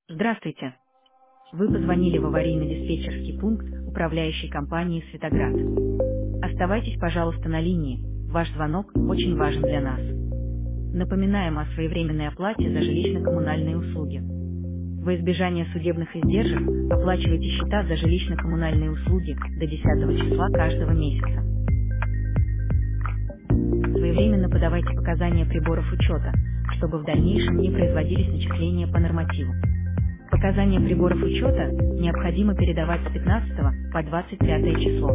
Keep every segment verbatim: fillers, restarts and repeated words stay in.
Здравствуйте. Вы позвонили в аварийно-диспетчерский пункт управляющей компании «Светоград». Оставайтесь, пожалуйста, на линии. Ваш звонок очень важен для нас. Напоминаем о своевременной оплате за жилищно-коммунальные услуги. Во избежание судебных издержек оплачивайте счета за жилищно-коммунальные услуги до десятого числа каждого месяца. Своевременно подавайте показания приборов учета, чтобы в дальнейшем не производились начисления по нормативу. Показания приборов учета необходимо передавать с пятнадцатого по двадцать пятое число.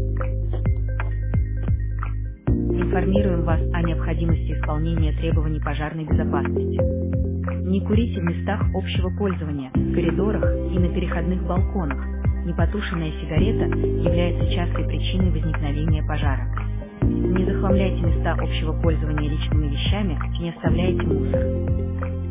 Информируем вас о необходимости исполнения требований пожарной безопасности. Не курите в местах общего пользования, коридорах и на переходных балконах. Непотушенная сигарета является частой причиной возникновения пожара. Не захламляйте места общего пользования личными вещами, не оставляйте мусор.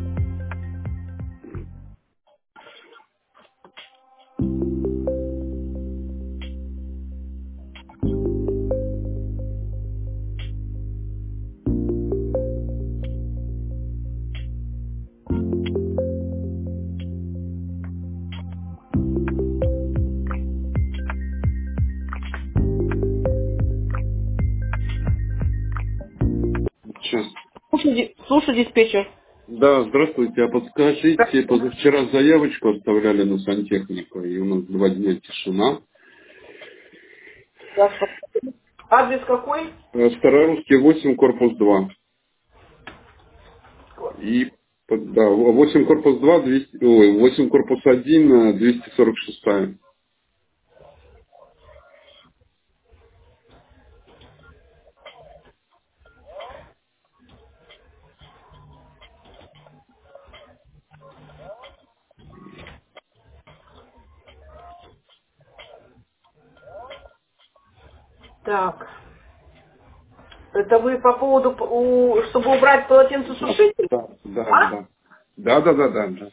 Сейчас. Слушай, ди- слушай, диспетчер. Да, здравствуйте. А подскажите, позавчера заявочку оставляли на сантехнику, и у нас два дня тишина. Да, адрес какой? Э, Старорусский восемь, корпус два. И под- да, восемь корпус два, двести, ой, восемь корпус один, э, двести сорок шесть. Так. Это вы по поводу, п- у- чтобы убрать полотенцесушитель? Да, да, А? да. Да, да, да, да, да.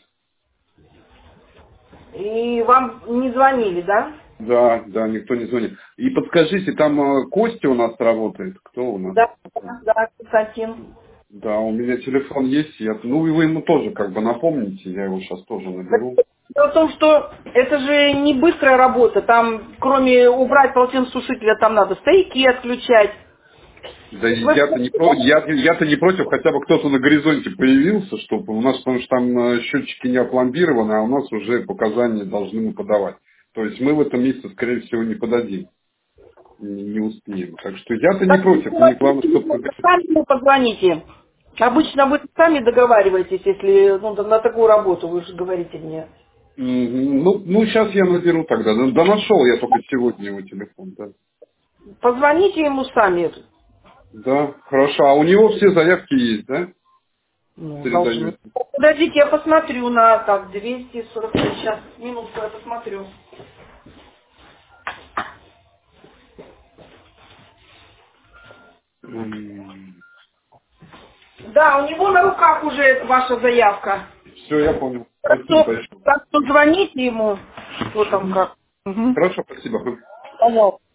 И вам не звонили, да? Да, да, никто не звонит. И подскажите, там э, Костя у нас работает. Кто у нас? Да, да, Константин. Да, у меня телефон есть. Я, ну, и вы ему тоже как бы напомните, я его сейчас тоже наберу. Дело в том, что это же не быстрая работа. Там, кроме убрать полотенцесушителя, там надо стояки отключать. Да и Вы- я-то не, про- я, я-то не против, хотя бы кто-то на горизонте появился, чтобы у нас, потому что там э, счетчики не опломбированы, а у нас уже показания должны мы подавать. То есть мы в этом месяце, скорее всего, не подадим, не, не успеем. Так что я-то не Так, против, мне главное, чтобы... сами ему позвоните. Обычно вы сами договариваетесь, если ну, на такую работу, вы же говорите мне. Ну, ну, сейчас я наберу тогда. Да, да нашел я только сегодня его телефон, да. Позвоните ему сами. Да, хорошо. А у него все заявки есть, да? Ну, должны. Передаете? Подождите, я посмотрю на так, двести сорок пять. Сейчас, минутку, я посмотрю. Да, у него на руках уже ваша заявка. Все, я понял. Так Спасибо что, большое. так что звоните ему, что там как. Угу. Хорошо, спасибо. Пожалуйста.